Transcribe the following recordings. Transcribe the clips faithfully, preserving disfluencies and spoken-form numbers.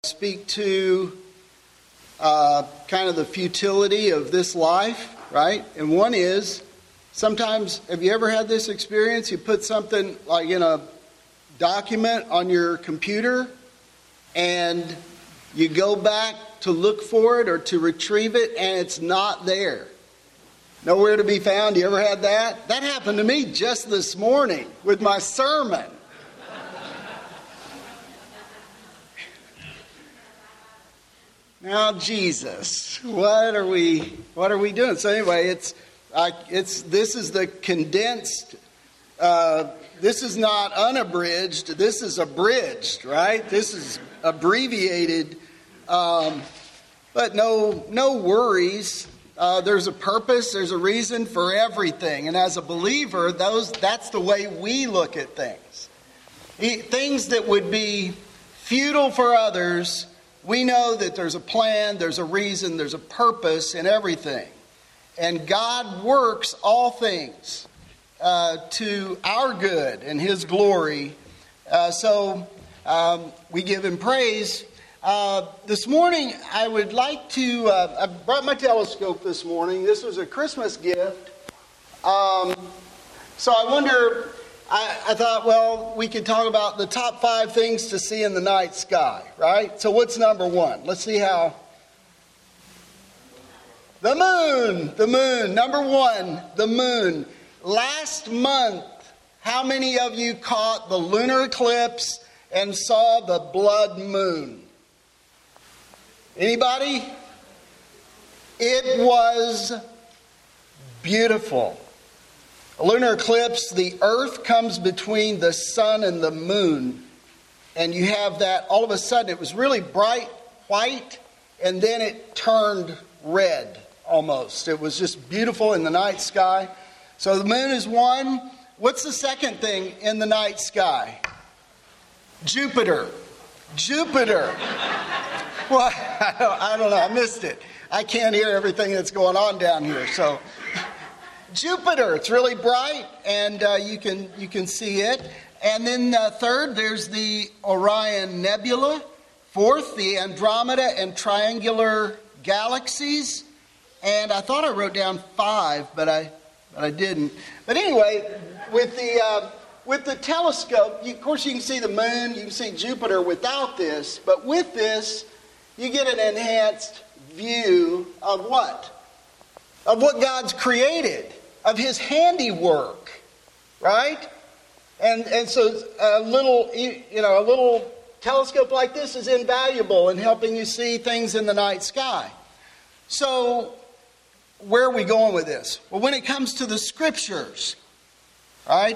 speak to uh, kind of the futility of this life, right? And one is, sometimes, have you ever had this experience? You put something like in a document on your computer and you go back to look for it or to retrieve it and it's not there. Nowhere to be found. You ever had that? That happened to me just this morning with my sermon. Now, Jesus, what are we what are we doing? So anyway, it's uh, it's this is the condensed. Uh, this is not unabridged. This is abridged, right? This is abbreviated. Um, but no no worries. Uh, there's a purpose. There's a reason for everything. And as a believer, those that's the way we look at things. Things that would be futile for others. We know that there's a plan, there's a reason, there's a purpose in everything. And God works all things uh, to our good and His glory. Uh, so um, we give Him praise. Uh, this morning, I would like to... Uh, I brought my telescope this morning. This was a Christmas gift. Um, so I wonder... I, I thought, well, we could talk about the top five things to see in the night sky, right? So what's number one? Let's see how... The moon! The moon. Number one, the moon. Last month, how many of you caught the lunar eclipse and saw the blood moon? Anybody? It was beautiful. A lunar eclipse, the earth comes between the sun and the moon. And you have that, all of a sudden, it was really bright white, and then it turned red almost. It was just beautiful in the night sky. So the moon is one. What's the second thing in the night sky? Jupiter. Jupiter. Well, I don't, I don't know. I missed it. I can't hear everything that's going on down here, so... Jupiter, it's really bright, and uh, you can you can see it. And then uh, third, there's the Orion Nebula. Fourth, the Andromeda and Triangular Galaxies. And I thought I wrote down five, but I but I didn't. But anyway, with the uh, with the telescope, you, of course, you can see the moon, you can see Jupiter without this, but with this, you get an enhanced view of what? Of what God's created. Of His handiwork, right? And and so a little, you know, a little telescope like this is invaluable in helping you see things in the night sky. So where are we going with this? Well, when it comes to the Scriptures, right?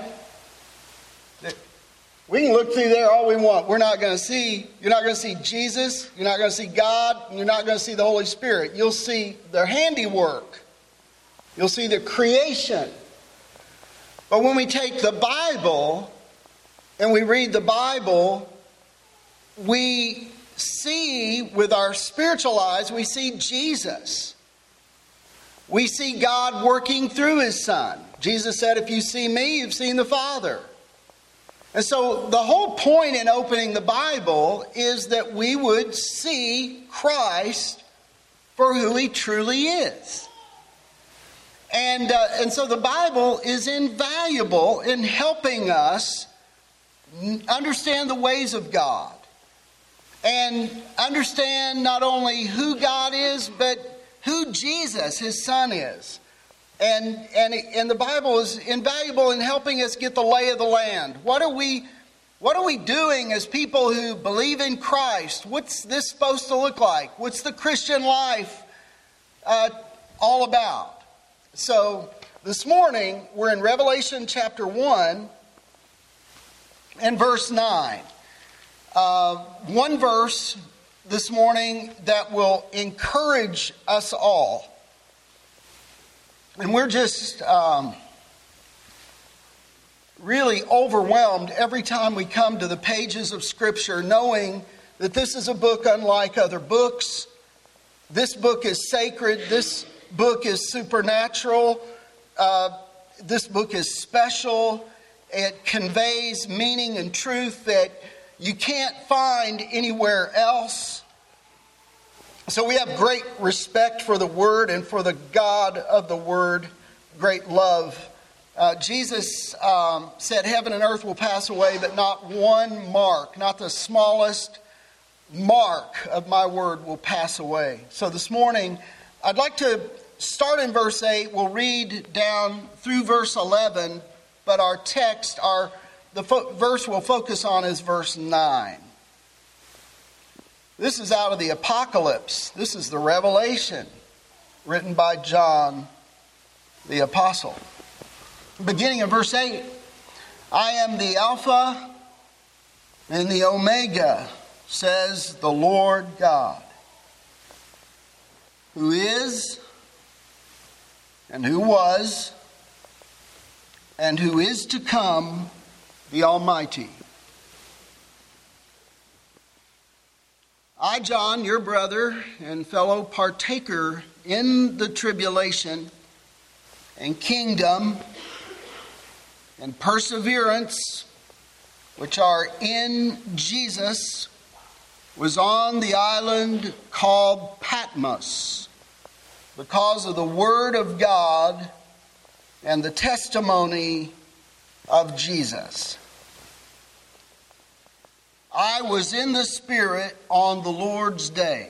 We can look through there all we want. We're not going to see, you're not going to see Jesus, you're not going to see God, and you're not going to see the Holy Spirit. You'll see their handiwork. You'll see the creation. But when we take the Bible and we read the Bible, we see with our spiritual eyes, we see Jesus. We see God working through His Son. Jesus said, if you see me, you've seen the Father. And so the whole point in opening the Bible is that we would see Christ for who He truly is. And uh, and so the Bible is invaluable in helping us understand the ways of God. And understand not only who God is, but who Jesus, His Son, is. And, and, and the Bible is invaluable in helping us get the lay of the land. What are we, what are we doing as people who believe in Christ? What's this supposed to look like? What's the Christian life uh, all about? So, this morning, we're in Revelation chapter one and verse nine. Uh, one verse this morning that will encourage us all. And we're just um, really overwhelmed every time we come to the pages of Scripture, knowing that this is a book unlike other books. This book is sacred. This book is supernatural. Uh, this book is special. It conveys meaning and truth that you can't find anywhere else. So we have great respect for the Word and for the God of the Word, great love. Uh, Jesus um, said, heaven and earth will pass away, but not one mark, not the smallest mark of my word will pass away. So this morning, I'd like to start in verse eight. We'll read down through verse eleven, but our text, our the fo- verse we'll focus on is verse nine. This is out of the Apocalypse. This is the Revelation written by John the Apostle. Beginning in verse eight, I am the Alpha and the Omega, says the Lord God, who is and who was and who is to come, the Almighty. I, John, your brother and fellow partaker in the tribulation and kingdom and perseverance which are in Jesus, was on the island called Patmos because of the word of God and the testimony of Jesus. I was in the Spirit on the Lord's day,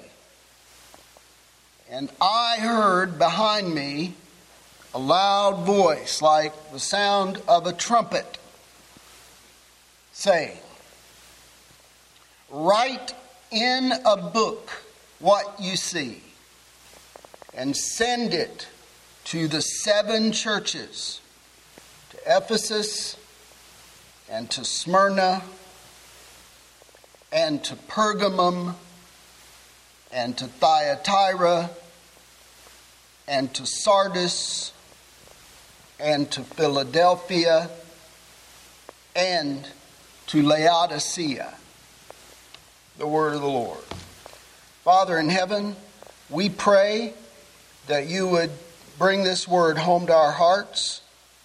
and I heard behind me a loud voice like the sound of a trumpet saying, write in a book what you see and send it to the seven churches, to Ephesus and to Smyrna and to Pergamum and to Thyatira and to Sardis and to Philadelphia and to Laodicea. The word of the Lord. Father in heaven, we pray that you would bring this word home to our hearts.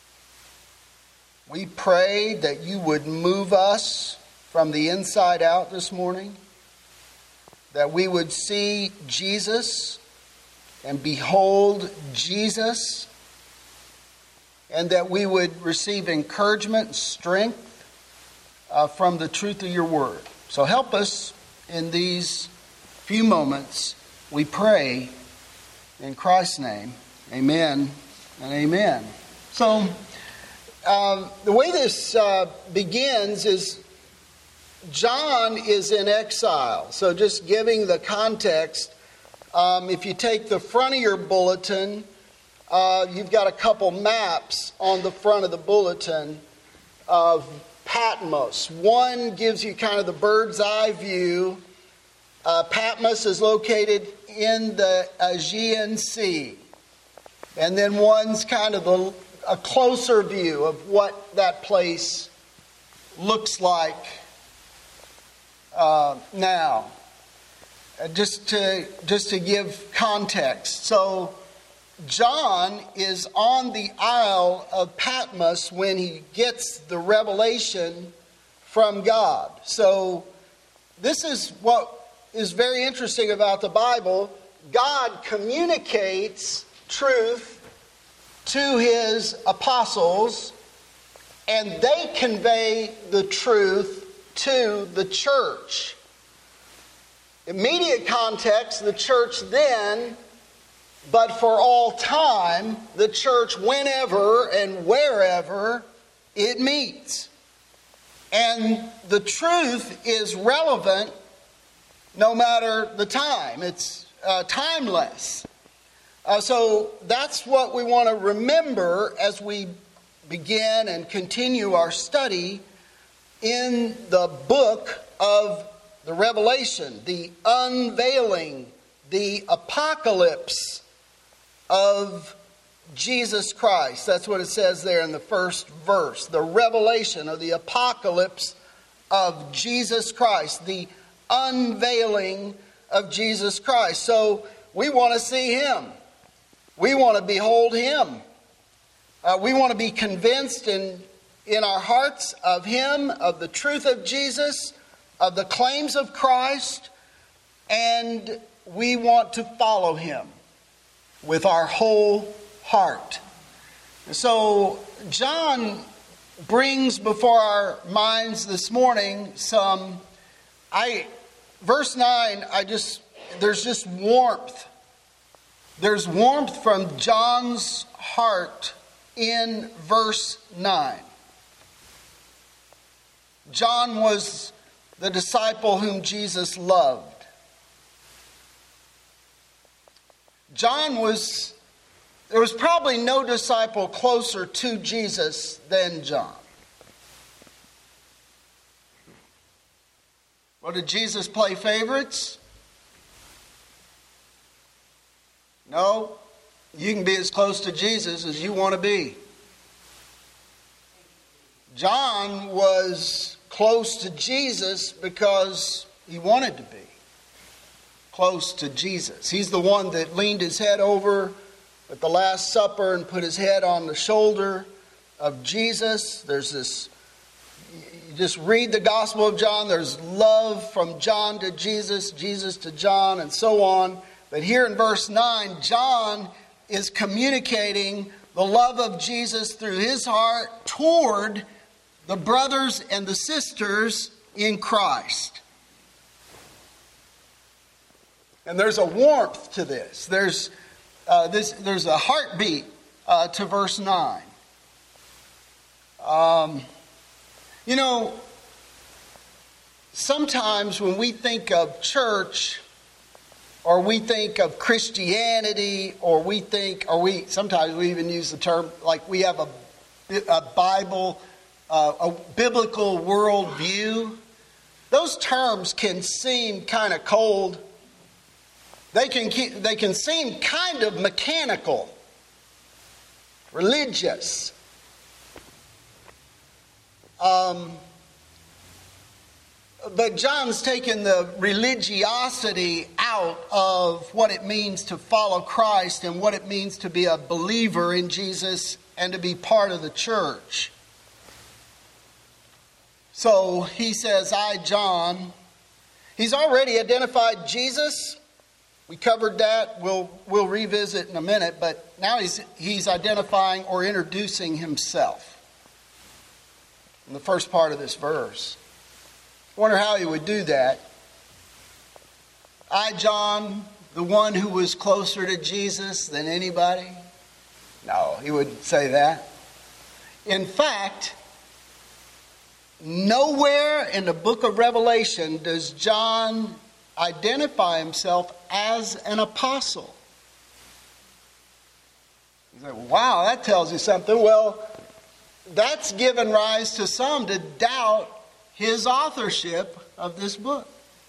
We pray that you would move us from the inside out this morning, that we would see Jesus and behold Jesus, and that we would receive encouragement and strength uh, from the truth of your word. So help us in these few moments, we pray in Christ's name. Amen and amen. So uh, the way this uh, begins is John is in exile. So just giving the context, um, if you take the front of your bulletin, uh, you've got a couple maps on the front of the bulletin of Patmos. One gives you kind of the bird's eye view. Uh, Patmos is located in the Aegean Sea. And then one's kind of a, a closer view of what that place looks like uh, now. Uh, just to just to give context. So John is on the Isle of Patmos when he gets the revelation from God. So this is what is very interesting about the Bible. God communicates truth to his apostles, and they convey the truth to the church. Immediate context, the church then, but for all time, the church whenever and wherever it meets. And the truth is relevant no matter the time. It's uh, timeless. Uh, so that's what we want to remember as we begin and continue our study in the book of the Revelation, the unveiling, the apocalypse of Jesus Christ. That's what it says there in the first verse. The revelation of the apocalypse of Jesus Christ. The unveiling of Jesus Christ. So we want to see him. We want to behold him. Uh, we want to be convinced in, in our hearts of him, of the truth of Jesus, of the claims of Christ, and we want to follow him with our whole heart. So John brings before our minds this morning some, I, verse nine, I just, there's just warmth. There's warmth from John's heart in verse nine. John was the disciple whom Jesus loved. John was, there was probably no disciple closer to Jesus than John. Well, did Jesus play favorites? No. You can be as close to Jesus as you want to be. John was close to Jesus because he wanted to be close to Jesus. He's the one that leaned his head over at the Last Supper and put his head on the shoulder of Jesus. There's this, you just read the Gospel of John, there's love from John to Jesus, Jesus to John, and so on. But here in verse nine, John is communicating the love of Jesus through his heart toward the brothers and the sisters in Christ. And there's a warmth to this. There's uh, this. There's a heartbeat uh, to verse nine. Um, you know, sometimes when we think of church, or we think of Christianity, or we think, or we sometimes we even use the term like we have a, a Bible, uh, a biblical worldview. Those terms can seem kind of cold. They can keep, they can seem kind of mechanical, religious. Um, but John's taken the religiosity out of what it means to follow Christ and what it means to be a believer in Jesus and to be part of the church. So he says, I, John. He's already identified Jesus. We covered that. We'll we'll revisit in a minute. But now he's he's identifying or introducing himself in the first part of this verse. I wonder how he would do that. I, John, the one who was closer to Jesus than anybody? No, he wouldn't say that. In fact, nowhere in the book of Revelation does John identify himself as an apostle. You say, wow, that tells you something. Well, that's given rise to some to doubt his authorship of this book.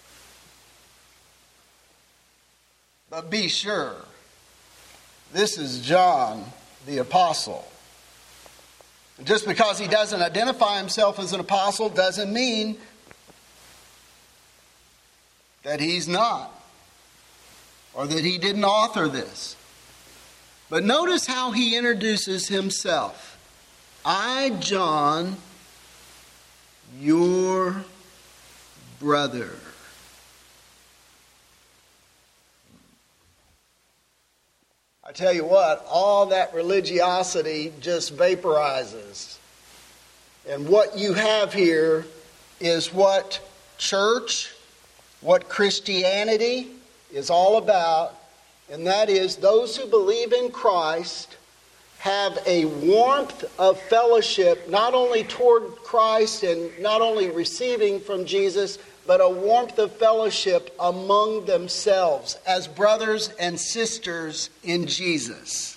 But be sure, this is John the apostle. Just because he doesn't identify himself as an apostle doesn't mean that he's not, or that he didn't author this. But notice how he introduces himself. I, John, your brother. I tell you what, all that religiosity just vaporizes. And what you have here is what church, what Christianity is all about, and that is those who believe in Christ have a warmth of fellowship, not only toward Christ and not only receiving from Jesus, but a warmth of fellowship among themselves as brothers and sisters in Jesus.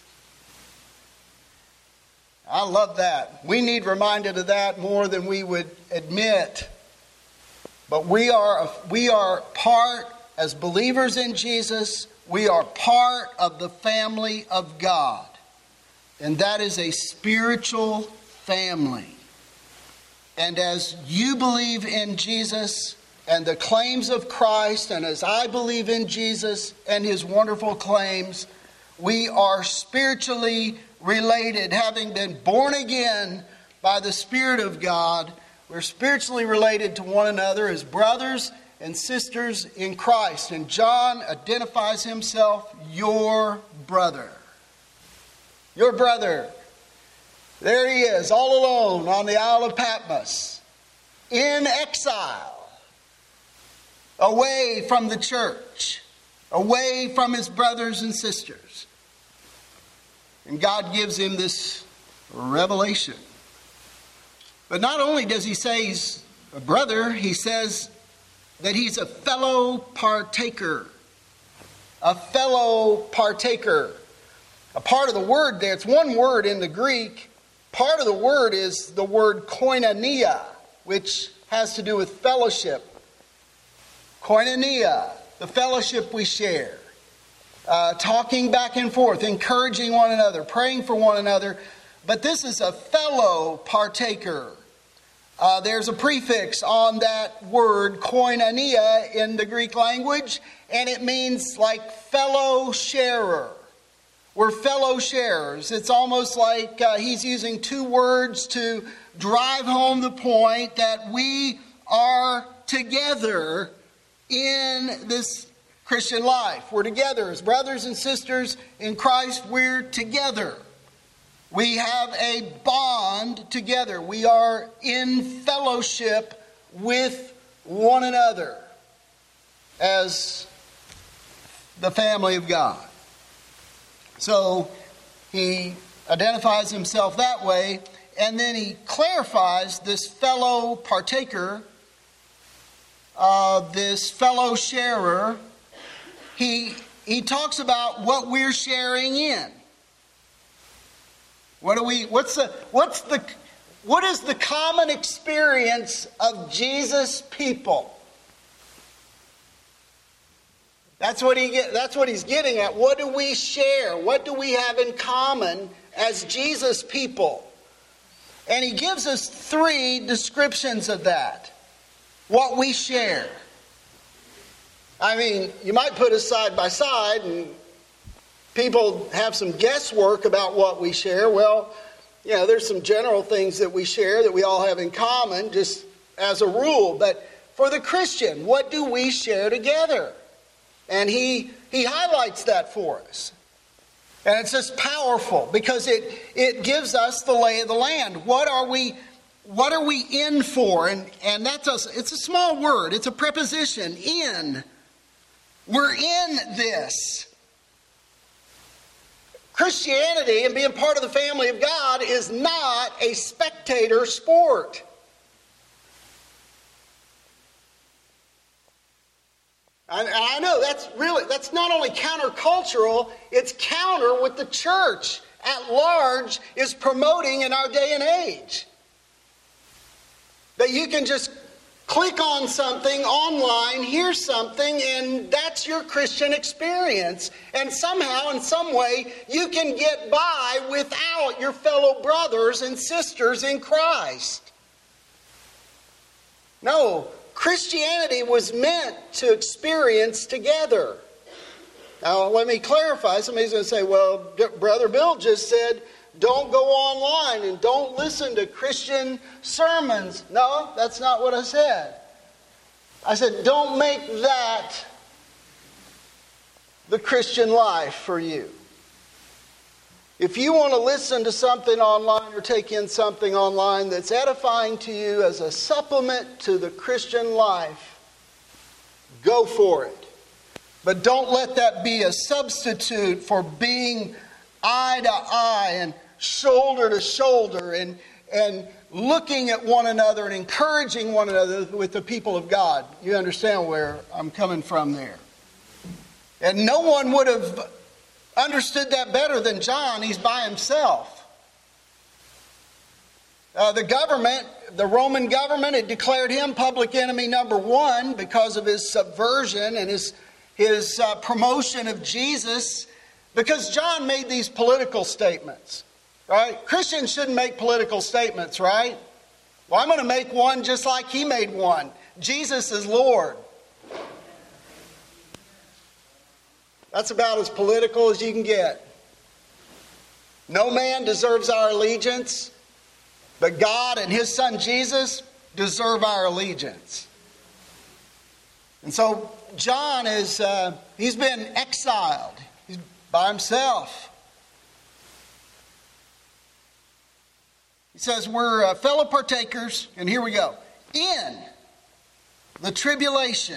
I love that. We need reminded of that more than we would admit. But we are, we are part, as believers in Jesus, we are part of the family of God. And that is a spiritual family. And as you believe in Jesus and the claims of Christ, and as I believe in Jesus and his wonderful claims, we are spiritually related, having been born again by the Spirit of God. We're spiritually related to one another as brothers and sisters in Christ. And John identifies himself, your brother. Your brother. There he is, all alone on the Isle of Patmos, in exile, away from the church, away from his brothers and sisters. And God gives him this revelation. But not only does he say he's a brother, he says that he's a fellow partaker. A fellow partaker. A part of the word there, it's one word in the Greek. Part of the word is the word koinonia, which has to do with fellowship. Koinonia, the fellowship we share. Uh, talking back and forth, encouraging one another, praying for one another. But this is a fellow partaker. Uh, there's a prefix on that word, koinonia, in the Greek language, and it means like fellow sharer. We're fellow sharers. It's almost like uh, he's using two words to drive home the point that we are together in this Christian life. We're together as brothers and sisters in Christ. We're together. We have a bond together. We are in fellowship with one another as the family of God. So he identifies himself that way, and then he clarifies this fellow partaker, uh, this fellow sharer. He, he talks about what we're sharing in. What do we? What's the? What's the? What is the common experience of Jesus' people? That's what he get, that's what he's getting at. What do we share? What do we have in common as Jesus' people? And he gives us three descriptions of that. What we share. I mean, you might put us side by side and people have some guesswork about what we share. Well, you know, there's some general things that we share that we all have in common, just as a rule. But for the Christian, what do we share together? And he he highlights that for us. And it's just powerful because it, it gives us the lay of the land. What are we what are we in for? And and that's a, it's a small word. It's a preposition, in. We're in this. Christianity and being part of the family of God is not a spectator sport. And I know that's really, that's not only countercultural, it's counter what the church at large is promoting in our day and age. That you can just click on something online, hear something, and that's your Christian experience. And somehow, in some way, you can get by without your fellow brothers and sisters in Christ. No. Christianity was meant to experience together. Now, let me clarify. Somebody's going to say, well, Brother Bill just said, don't go online and don't listen to Christian sermons. No, that's not what I said. I said, don't make that the Christian life for you. If you want to listen to something online or take in something online that's edifying to you as a supplement to the Christian life, go for it. But don't let that be a substitute for being eye to eye and shoulder to shoulder and, and looking at one another and encouraging one another with the people of God. You understand where I'm coming from there. And no one would have understood that better than John. He's by himself. Uh, the government, the Roman government, had declared him public enemy number one because of his subversion and his, his uh, promotion of Jesus, because John made these political statements. Right? Christians shouldn't make political statements, right? Well, I'm going to make one just like he made one. Jesus is Lord. That's about as political as you can get. No man deserves our allegiance, but God and His Son Jesus deserve our allegiance. And so John is, uh, he's been exiled. He's by himself. He says we're uh, fellow partakers, and here we go, in the tribulation.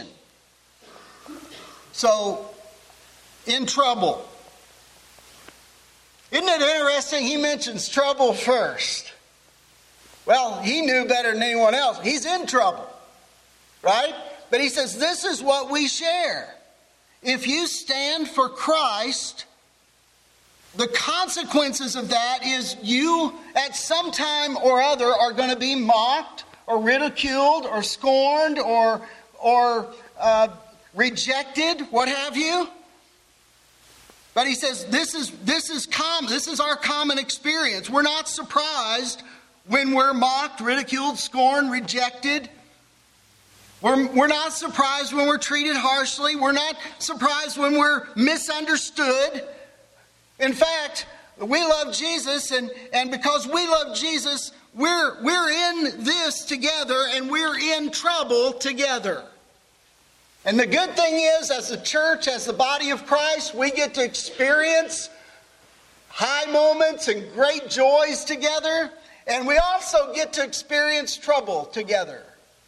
So, in trouble. Isn't it interesting? He mentions trouble first. Well, he knew better than anyone else. He's in trouble, right? But he says this is what we share. If you stand for Christ, the consequences of that is you, at some time or other, are going to be mocked or ridiculed or scorned or, or uh, rejected, what have you. But he says this is this is common. This is our common experience. We're not surprised when we're mocked, ridiculed, scorned, rejected. We're, we're not surprised when we're treated harshly. We're not surprised when we're misunderstood. In fact, we love Jesus, and, and because we love Jesus, we're, we're in this together, and we're in trouble together. And the good thing is, as a church, as the body of Christ, we get to experience high moments and great joys together, and we also get to experience trouble together.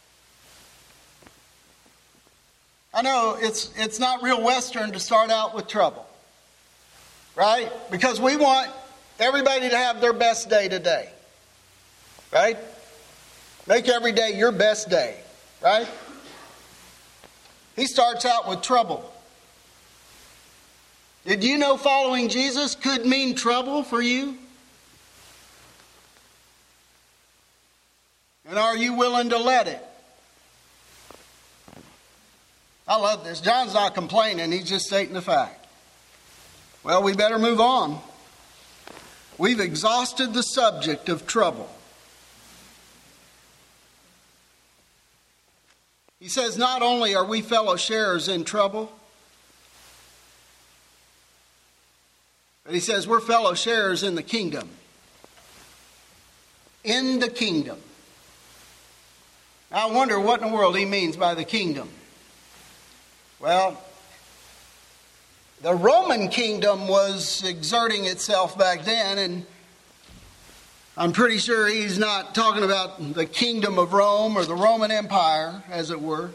I know it's it's not real Western to start out with trouble, right? Because we want everybody to have their best day today, right? Make every day your best day, right? He starts out with trouble. Did you know following Jesus could mean trouble for you? And are you willing to let it? I love this. John's not complaining. He's just stating the fact. Well, we better move on. We've exhausted the subject of trouble. He says not only are we fellow sharers in trouble, but he says we're fellow sharers in the kingdom. In the kingdom. I wonder what in the world he means by the kingdom. Well, the Roman kingdom was exerting itself back then, and I'm pretty sure he's not talking about the kingdom of Rome or the Roman Empire, as it were.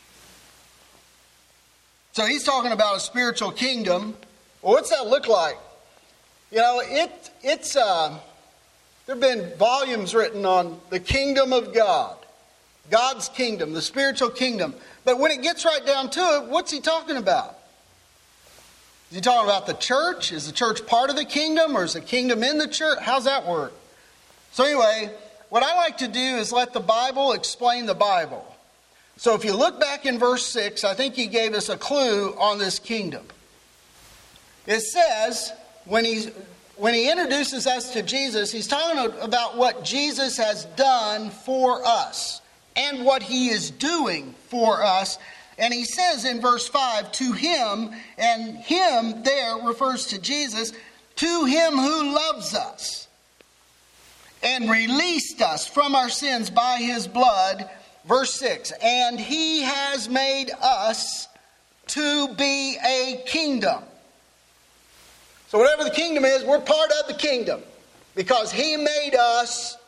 So he's talking about a spiritual kingdom. Well, what's that look like? You know, it it's uh, there have been volumes written on the kingdom of God, God's kingdom, the spiritual kingdom. But when it gets right down to it, what's he talking about? Is he talking about the church? Is the church part of the kingdom, or is the kingdom in the church? How's that work? So anyway, what I like to do is let the Bible explain the Bible. So if you look back in verse six, I think he gave us a clue on this kingdom. It says, when he's when he introduces us to Jesus, he's talking about what Jesus has done for us and what he is doing for us. And he says in verse five, to him, and him there refers to Jesus, to him who loves us and released us from our sins by his blood. Verse six, and he has made us to be a kingdom. So whatever the kingdom is, we're part of the kingdom because he made us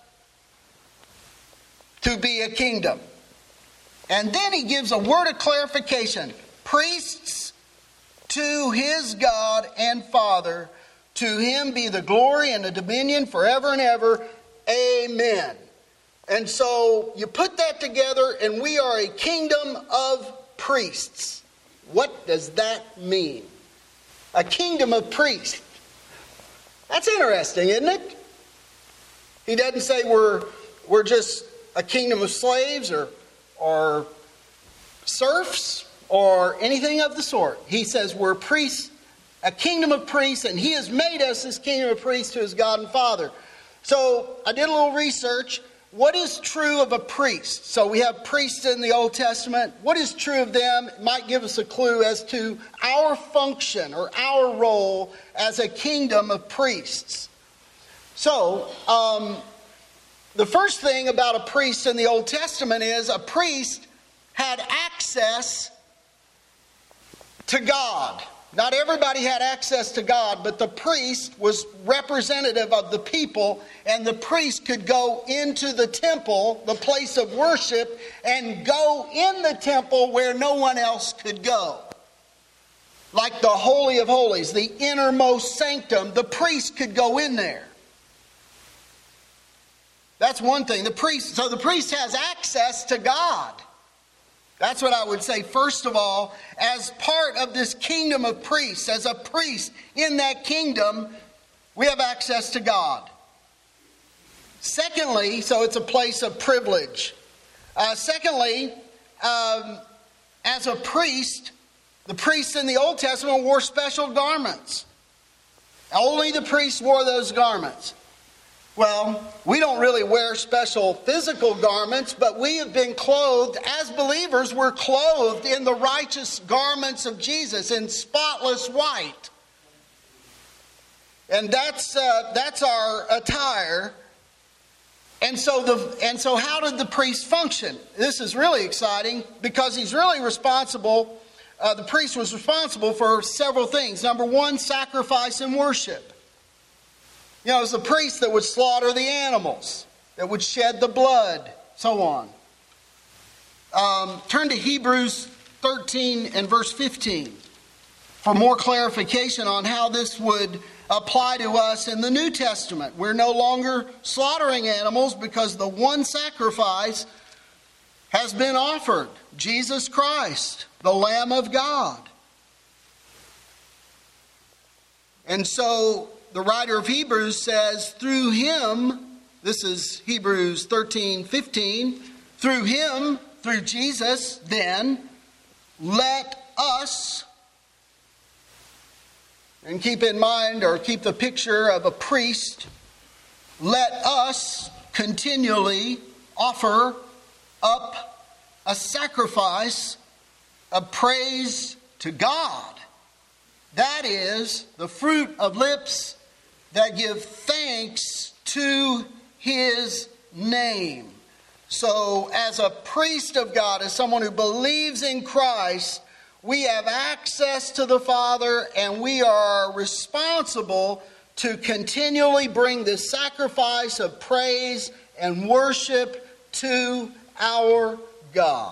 to be a kingdom. And then he gives a word of clarification. Priests to his God and Father, to him be the glory and the dominion forever and ever. Amen. And so you put that together and we are a kingdom of priests. What does that mean? A kingdom of priests. That's interesting, isn't it? He doesn't say we're we're just a kingdom of slaves or or serfs or anything of the sort. He says we're priests, a kingdom of priests, and he has made us this kingdom of priests to his God and Father. So I did a little research. What is true of a priest? So we have priests in the Old Testament. What is true of them? It might give us a clue as to our function or our role as a kingdom of priests. So, um, the first thing about a priest in the Old Testament is a priest had access to God. Not everybody had access to God, but the priest was representative of the people, and the priest could go into the temple, the place of worship, and go in the temple where no one else could go. Like the Holy of Holies, the innermost sanctum, the priest could go in there. That's one thing. The priest, so the priest has access to God. That's what I would say. First of all, as part of this kingdom of priests, as a priest in that kingdom, we have access to God. Secondly, so it's a place of privilege. Uh, secondly, um, as a priest, the priests in the Old Testament wore special garments. Only the priests wore those garments. Well, we don't really wear special physical garments, but we have been clothed, as believers, we're clothed in the righteous garments of Jesus, in spotless white. And that's uh, that's our attire. And so the and so how did the priest function? This is really exciting because he's really responsible. Uh, the priest was responsible for several things. Number one, sacrifice and worship. You know, it was the priest that would slaughter the animals, that would shed the blood, so on. Um, turn to Hebrews thirteen and verse fifteen for more clarification on how this would apply to us in the New Testament. We're no longer slaughtering animals because the one sacrifice has been offered, Jesus Christ, the Lamb of God. And so the writer of Hebrews says, through him, this is Hebrews thirteen fifteen, through him, through Jesus, then, let us, and keep in mind or keep the picture of a priest, let us continually offer up a sacrifice of praise to God. That is the fruit of lips that give thanks to his name. So as a priest of God, as someone who believes in Christ, we have access to the Father, and we are responsible to continually bring the sacrifice of praise and worship to our God.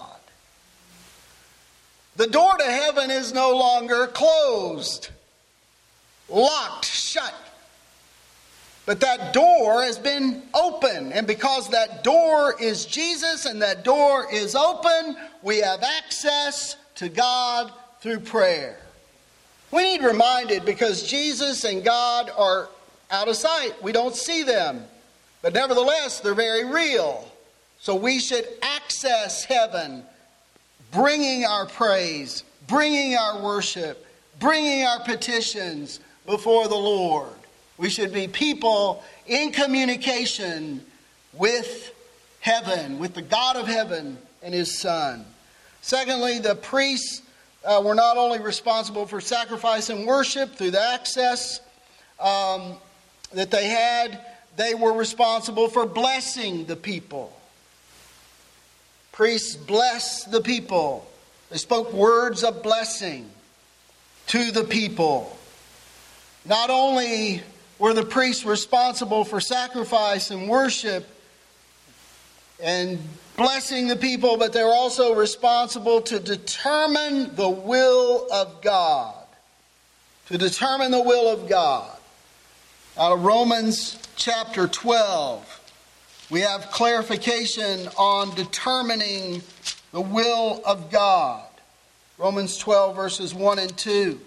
The door to heaven is no longer closed, locked, shut. But that door has been open. And because that door is Jesus and that door is open, we have access to God through prayer. We need reminded because Jesus and God are out of sight. We don't see them. But nevertheless, they're very real. So we should access heaven, bringing our praise, bringing our worship, bringing our petitions before the Lord. We should be people in communication with heaven, with the God of heaven and his Son. Secondly, the priests uh, were not only responsible for sacrifice and worship through the access um, that they had, they were responsible for blessing the people. Priests blessed the people. They spoke words of blessing to the people. Not only were the priests responsible for sacrifice and worship and blessing the people, but they were also responsible to determine the will of God. To determine the will of God. Out of Romans chapter twelve, we have clarification on determining the will of God. Romans twelve, verses one and two.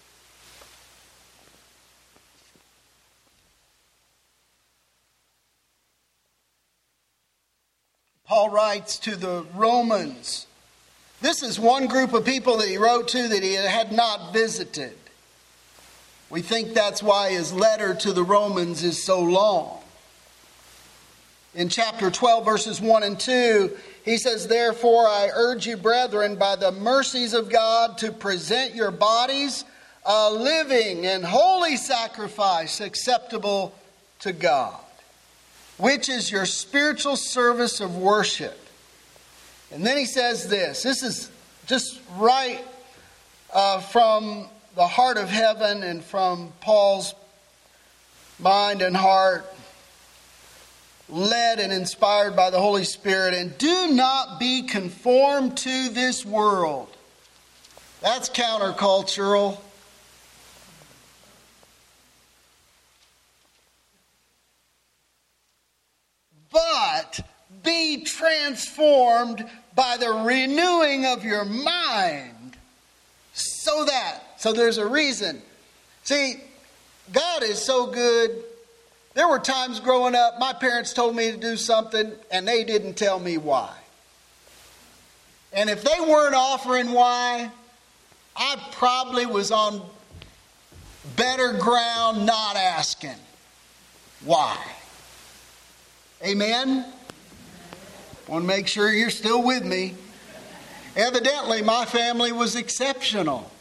Paul writes to the Romans. This is one group of people that he wrote to that he had not visited. We think that's why his letter to the Romans is so long. In chapter twelve, verses one and two, he says, therefore I urge you, brethren, by the mercies of God, to present your bodies a living and holy sacrifice acceptable to God, which is your spiritual service of worship. And then he says this. This is just right uh, from the heart of heaven and from Paul's mind and heart, led and inspired by the Holy Spirit. And do not be conformed to this world. That's countercultural. But be transformed by the renewing of your mind, so that, so there's a reason. See, God is so good. There were times growing up, my parents told me to do something, and they didn't tell me why. And if they weren't offering why, I probably was on better ground not asking why. Amen? Want to make sure you're still with me. Evidently, my family was exceptional.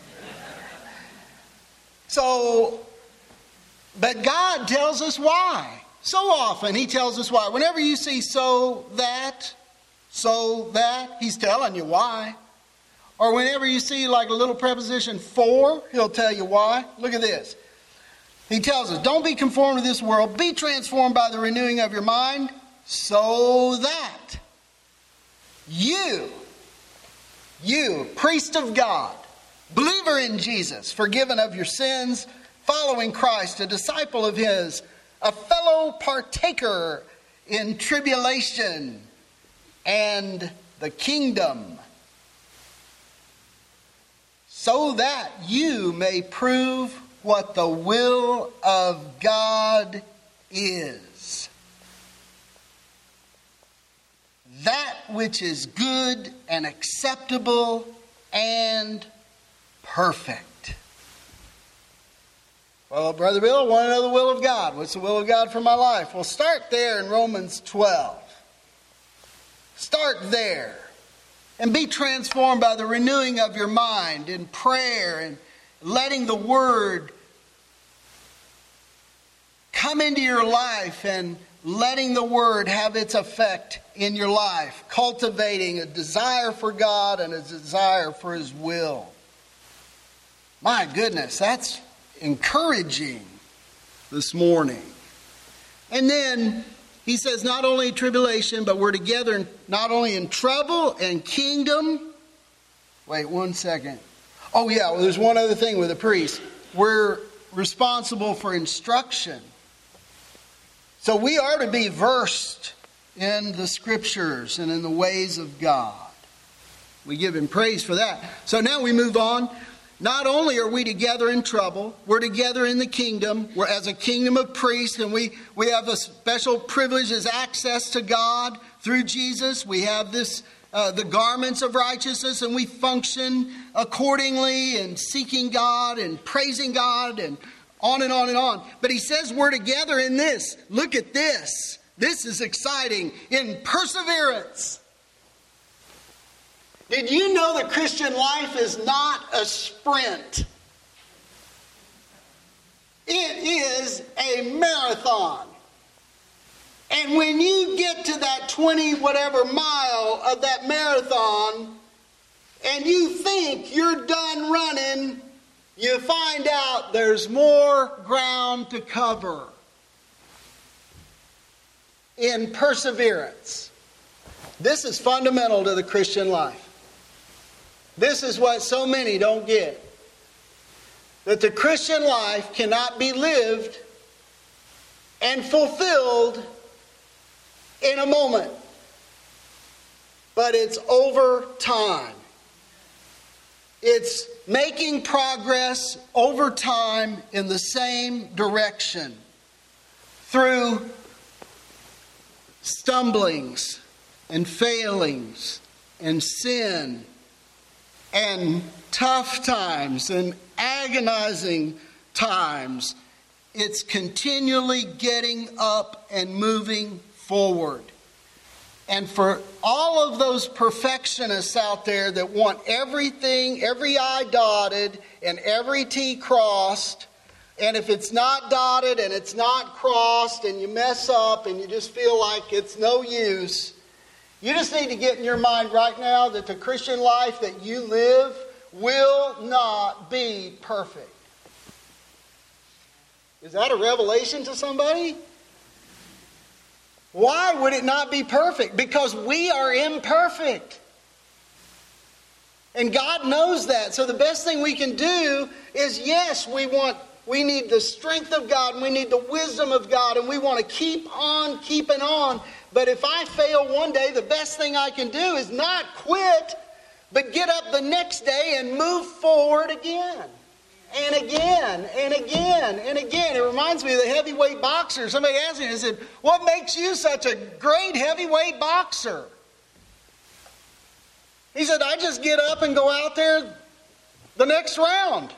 So, but God tells us why. So often He tells us why. Whenever you see so that, so that, He's telling you why. Or whenever you see like a little preposition for, He'll tell you why. Look at this. He tells us, don't be conformed to this world. Be transformed by the renewing of your mind, so that you, you, priest of God, believer in Jesus, forgiven of your sins, following Christ, a disciple of His, a fellow partaker in tribulation and the kingdom, so that you may prove what the will of God is, that which is good and acceptable and perfect. Well, Brother Bill, I want to know the will of God. What's the will of God for my life? Well, start there in Romans twelve. Start there. And be transformed by the renewing of your mind in prayer and letting the Word come into your life and letting the Word have its effect in your life. Cultivating a desire for God and a desire for His will. My goodness, that's encouraging this morning. And then he says not only tribulation, but we're together not only in trouble and kingdom. Wait one second. Oh yeah, well, there's one other thing with the priest. We're responsible for instruction. So we are to be versed in the Scriptures and in the ways of God. We give Him praise for that. So now we move on. Not only are we together in trouble, we're together in the kingdom. We're as a kingdom of priests, and we, we have a special privilege as access to God through Jesus. We have this Uh, the garments of righteousness, and we function accordingly and seeking God and praising God and on and on and on. But he says we're together in this. Look at this. This is exciting. In perseverance. Did you know the Christian life is not a sprint? It is a marathon. And when you get to that twenty whatever mile of that marathon and you think you're done running, you find out there's more ground to cover. In perseverance. This is fundamental to the Christian life. This is what so many don't get. That the Christian life cannot be lived and fulfilled in a moment, but it's over time. It's making progress over time in the same direction through stumblings and failings and sin and tough times and agonizing times. It's continually getting up and moving forward. And for all of those perfectionists out there that want everything, every I dotted and every T crossed, and if it's not dotted and it's not crossed and you mess up and you just feel like it's no use, you just need to get in your mind right now that the Christian life that you live will not be perfect. Is that a revelation to somebody? Why would it not be perfect? Because we are imperfect. And God knows that. So the best thing we can do is, yes, we want, we need the strength of God, and we need the wisdom of God, and we want to keep on keeping on. But if I fail one day, the best thing I can do is not quit, but get up the next day and move forward again. And again, and again, and again. It reminds me of the heavyweight boxer. Somebody asked me, I said, what makes you such a great heavyweight boxer? He said, I just get up and go out there the next round.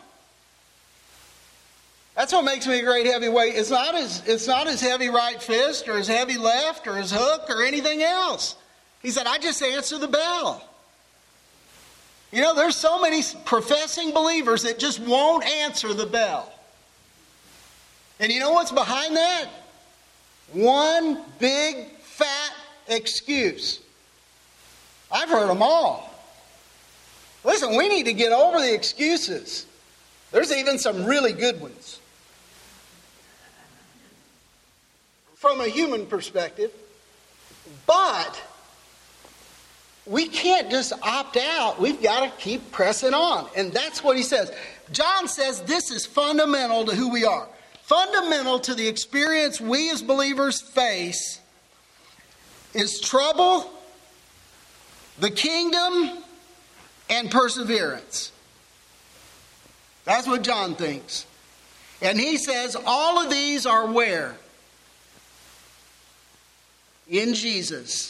That's what makes me a great heavyweight. It's not his, it's not his heavy right fist or his heavy left or his hook or anything else. He said, I just answer the bell. You know, there's so many professing believers that just won't answer the bell. And you know what's behind that? One big, fat excuse. I've heard them all. Listen, we need to get over the excuses. There's even some really good ones. From a human perspective. But we can't just opt out. We've got to keep pressing on. And that's what he says. John says this is fundamental to who we are. Fundamental to the experience we as believers face is trouble, the kingdom, and perseverance. That's what John thinks. And he says all of these are where? In Jesus.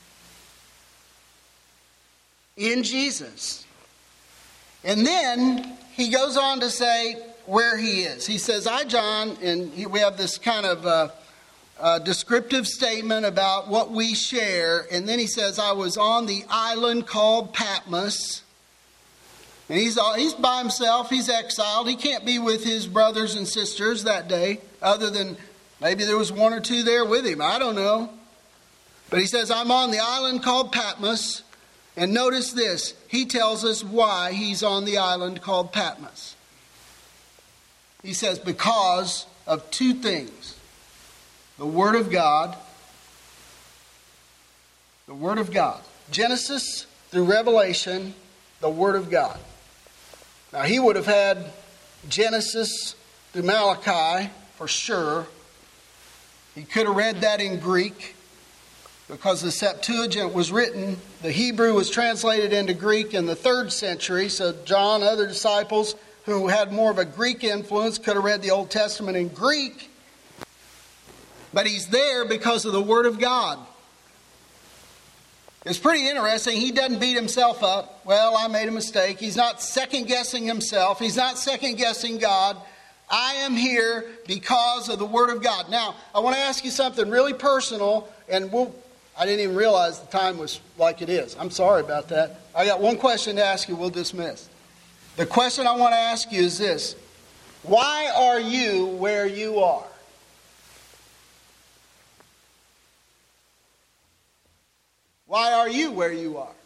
In Jesus. And then he goes on to say where he is. He says, I, John, and we have this kind of uh, uh, descriptive statement about what we share. And then he says, I was on the island called Patmos. And he's, he's by himself. He's exiled. He can't be with his brothers and sisters that day, other than maybe there was one or two there with him. I don't know. But he says, I'm on the island called Patmos. And notice this, he tells us why he's on the island called Patmos. He says, because of two things. The Word of God. The Word of God. Genesis through Revelation, the Word of God. Now he would have had Genesis through Malachi for sure. He could have read that in Greek. Because the Septuagint was written, the Hebrew was translated into Greek in the third century. So John, other disciples who had more of a Greek influence, could have read the Old Testament in Greek. But he's there because of the Word of God. It's pretty interesting. He doesn't beat himself up. Well, I made a mistake. He's not second-guessing himself. He's not second-guessing God. I am here because of the Word of God. Now, I want to ask you something really personal, and we'll... I didn't even realize the time was like it is. I'm sorry about that. I got one question to ask you, we'll dismiss. The question I want to ask you is this. Why are you where you are? Why are you where you are?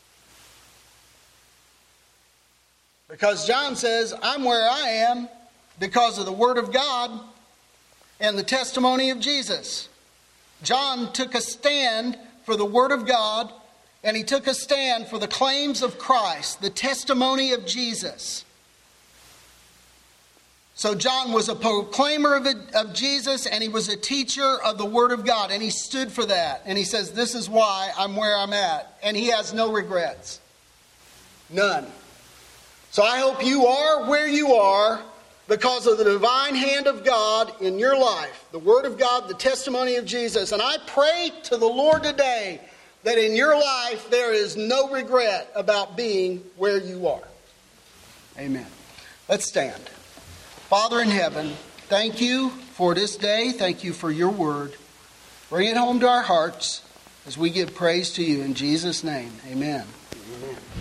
Because John says, I'm where I am because of the Word of God and the testimony of Jesus. John took a stand for the Word of God, and he took a stand for the claims of Christ, the testimony of Jesus. So John was a proclaimer of, it, of Jesus, and he was a teacher of the Word of God, and he stood for that. And he says, this is why I'm where I'm at. And he has no regrets. None. So I hope you are where you are because of the divine hand of God in your life, the Word of God, the testimony of Jesus. And I pray to the Lord today that in your life there is no regret about being where you are. Amen. Let's stand. Father in heaven, thank you for this day. Thank you for your word. Bring it home to our hearts as we give praise to you in Jesus' name. Amen. Amen.